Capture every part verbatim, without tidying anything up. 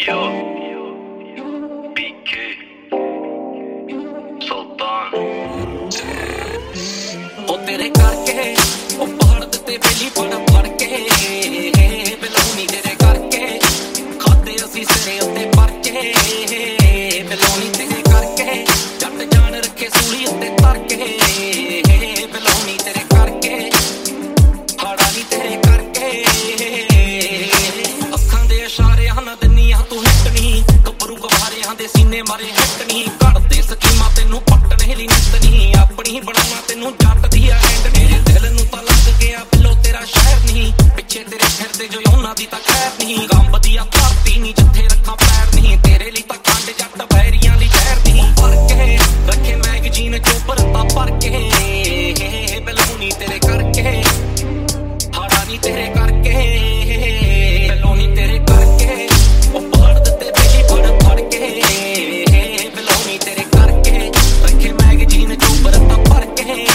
Yo, B K, Sultan. ਉਹ ਤੇਰੇ ਕਰਕੇ ਉਹ ਪਹਾੜ ਤੇ ਬੇਲੀ ਫੜ ਫੜ ਕੇ ਬਲੌਨੀ ਤੇਰੇ ਕਰਕੇ ਖਾਦੇ ਅਸੀਂ ਸਿਰੇ ਉੱਤੇ ਪਰਚੇ ਬਲੌਨੀ ਤੇਰੇ ਕਰਕੇ ਜੱਟ ਜਾਨ ਰੱਖੇ ਸੂਲੀ ਉੱਤੇ ਤਰ ਕੇ ਬਲੌਨੀ ਤੇਰੇ ਕਰਕੇ ਹਾੜਾ ਨਹੀਂ ਤੇਰੇ ਕਰਕੇ ਅੱਖਾਂ ਦੇ ਇਸ਼ਾਰਿਆਂ ਨਾਲ ਦੁਨੀਆ ਤੂੰ ਹਿੱਟਣੀ ਗੱਭਰੂ ਗਵਾਰਿਆਂ ਦੇ ਸੀਨੇ ਮਾਰੇ ਹਿੱਟਣੀ ਘੜਦੇ ਸਕੀਮਾਂ ਤੈਨੂੰ ਪੱਟਣੇ ਲਈ ਨਿੱਤਣੀ ਆਪਣੀ ਬਣਾਉਣਾ ਤੈਨੂੰ ਜੱਟ ਦੀ ਆ ਹੈਂਡ ਮੇਰੇ ਦਿਲ ਨੂੰ ਤਾਂ ਲੱਗ ਗਿਆ ਬਿੱਲੋ ਤੇਰਾ ਸ਼ਹਿਰ ਨਹੀਂ ਪਿੱਛੇ ਤੇਰੇ ਫਿਰਦੇ ਜੋ ਉਹਨਾਂ ਦੀ ਤਾਂ ਖੈਰ ਨਹੀਂ ਗੰਬ ਦੀ ਆ ਧਰਤੀ ਨਹੀਂ ਜਿੱਥੇ ਰੱਖਾਂ ਪੈਰ ਨਹੀਂ ਤੇਰੇ ਲਈ ਤਾਂ ਖੰਡ ਜੱਟ ਬੈਰੀਆਂ ਲਈ ਜ਼ਹਿਰ ਨਹੀਂ ਭਰ ਕੇ ਰੱਖੇ ਮੈਗਜ਼ੀਨ ਚੋਪਰ ਤਾਂ ਭਰ ਕੇ ਬਲੌਨੀ ਤੇਰੇ ਕਰਕੇ ਹਾੜਾ ਨਹੀਂ ਤੇਰੇ ਕਰਕੇ ਬਲੌਨੀ ਤੇਰੇ ਕਰਕੇ ਉਹ ਪਹਾੜ ਤੇ ਬੇਲੀ ਫੜ ਫੜ ਕੇ ਬਲੌਨੀ ਤੇਰੇ ਕਰਕੇ ਰੱਖੇ ਮੈਗਜ਼ੀਨ ਚੋਪਰ ਤਾਂ ਭਰ ਕੇ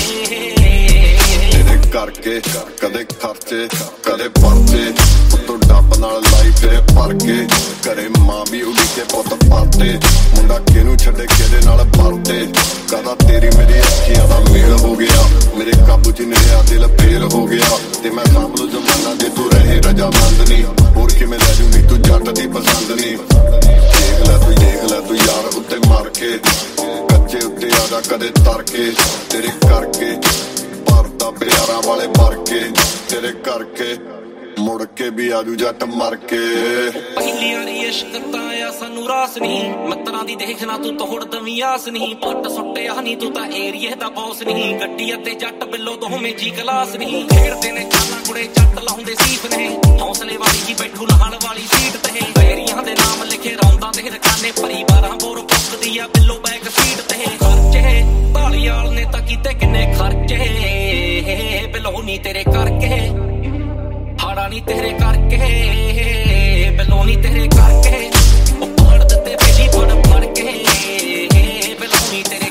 ਕਰਕੇ ਕਦੇ ਖਰਚੇ ਕਦੇ ਪਰਚੇ ਉੱਤੋਂ ਡੱਬ ਨਾਲ ਲਾਈ ਫਿਰੇ ਭਰ ਕੇ ਘਰੇ ਮਾਂ ਵੀ ਉਡੀਕੇ ਪੁੱਤ ਪਰਤੇ ਮੁੰਡਾ ਕਿਹਨੂੰ ਛੱਡੇ ਕਿਹਦੇ ਨਾਲ ਪਰਤੇ ਕਦਾ ਤੇਰੀ ਮੇਰੀ ਅੱਖੀਆਂ ਦਾ ਮੇਲ ਹੋ ਗਿਆ ਮੇਰੇ ਕਾਬੂ ਚ ਨਹੀਂ ਰਿਹਾ ਦਿਲ ਫੇਲ ਹੋ ਗਿਆ ਤੇ ਮੈਂ ਸਾਂਭ ਲੂ ਜ਼ਮਾਨਾ ਜੇ ਤੂੰ ਰਹੇ ਰਜਾਮੰਦ ਨਹੀਂ ਹੋਰ ਕਿਵੇਂ ਲੈ ਜੂਗੀ ਤੂੰ ਜੱਟ ਦੀ ਪਸੰਦ ਨਹੀਂ ਦੇਖ ਲੈ ਤੂੰ ਦੇਖ ਲੈ ਤੂੰ ਯਾਰ ਉੱਤੇ ਮਾਰ ਕੇ ਕੱਚੇ ਉੱਤੇ ਆ ਜਾ ਕਦੇ ਤਰ ਕੇ ਤੇਰੇ ਕਰਕੇ ਭਰਦਾ ਪਿਆਰਾਂ ਵਾਲੇ ਭਰ ਕੇ ਤੇਰੇ ਕਰਕੇ ਮੁੜ ਕੇ ਵੀ ਆਜੂ ਜੱਟ ਮਰ ਕੇ ਪਹਿਲੀ ਵਾਰੀ ਇਸ਼ਕ ਤਾਂ ਆ ਸਾਨੂੰ ਰਾਸ ਨਹੀਂ ਮਿੱਤਰਾਂ ਦੀ ਦੇਖਣਾ ਤੂੰ ਤੋੜ ਦਵੀਂ ਆਸ ਨਹੀਂ ਪੱਟ ਸੁੱਟਿਆ ਨਹੀਂ ਤੂੰ ਤਾਂ ਏਰੀਏ ਦਾ ਬੌਸ ਨਹੀਂ ਗੱਡੀ ਅਤੇ ਜੱਟ ਬਿੱਲੋ ਦੋਵੇਂ ਜੀ ਕਲਾਸ ਨਹੀਂ ਖੇਡਦੇ ਨੇ ਚਾਲਾਂ ਕੁੜੇ ਜੱਟ ਲਾਉਂਦੇ ਸੀਪ ਨੇ ਹੌਸਲੇ ਵਾਲੀ ਜੀ ਬੈਠੂ ਲਾਲ ਵਾਲੀ ਸੀਟ ਤੇ ਬੈਰੀਆਂ ਦੇ ਨਾਮ ਲਿਖੇ ਰੌਂਦਾਂ ਦੇ ਦੁਕਾਨੇ ਪਰਿਵਾਰਾਂ ਬੋਰ ਪੁੱਕਦੀ ਆ ਬਿੱਲੋ ਬੈਕ ਸੀਟ ਤੇ ਖਰਚੇ ਢਾਲੀਵਾਲ ਨੇ ਤਾਂ ਕੀਤੇ ਕਿੰਨੇ ਖਰਚੇ ਬਲੌਨੀ ਤੇਰੇ ਕਰਕੇ ਹਾੜਾ ਨਹੀਂ ਤੇਰੇ ਕਰਕੇ ਬਲੌਨੀ ਤੇਰੇ ਕਰਕੇ ਉਹ ਪਹਾੜ ਤੇ ਬੇਲੀ ਫੜ ਫੜ ਕੇ ਬਲੌਨੀ ਤੇਰੇ